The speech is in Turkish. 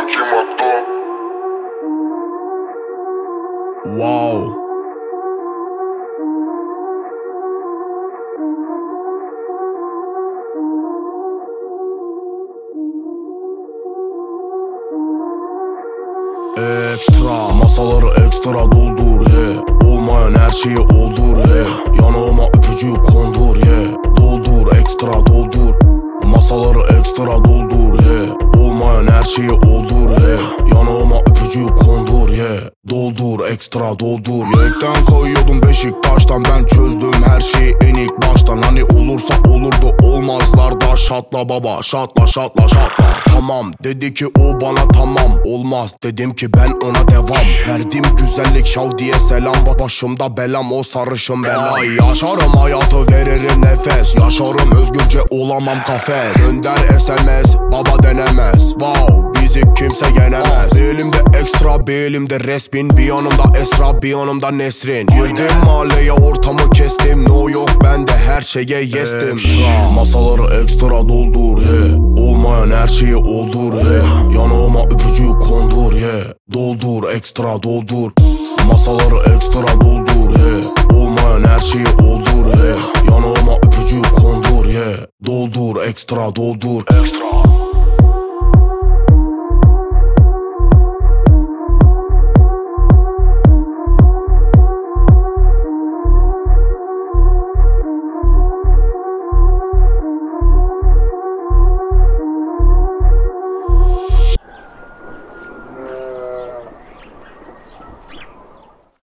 Hakim Akdo. Wow. Ekstra masaları ekstra doldur olmayan her şeyi oldur yanağıma öpücüğü kondur doldur ekstra doldur. Masaları ekstra doldur olmayan her şeyi oldur yanağıma öpücüğü kondur doldur ekstra doldur. Yekten koyuyordum Beşiktaş'tan, ben çözdüm her şeyi en ilk baştan. Hani olursa olurdu, olmazlar da şatla baba, şatla şatla şatla. Tamam dedi ki o bana, tamam olmaz dedim ki ben ona devam. Verdim güzellik şav diye selam, başımda belam o sarışın belayı. Yaşarım hayatı, veririm nefes, yaşarım özgürce, olamam kafes. Gönder SMS, baba denemez, wow bizi kimse yenemez. Bir elimde ekstra, bir elimde resmin, bir yanımda Esra, bir yanımda Nesrin. Girdim mahalleye, ortamı kestim, no yok bende her şeye yestim. Masaları ekstra doldur olmayan her şeyi oldur yanağıma öpücüğü kondur doldur ekstra doldur. Masaları ekstra doldur olmayan her şeyi oldur yanağıma öpücüğü kondur doldur ekstra doldur. Ekstra.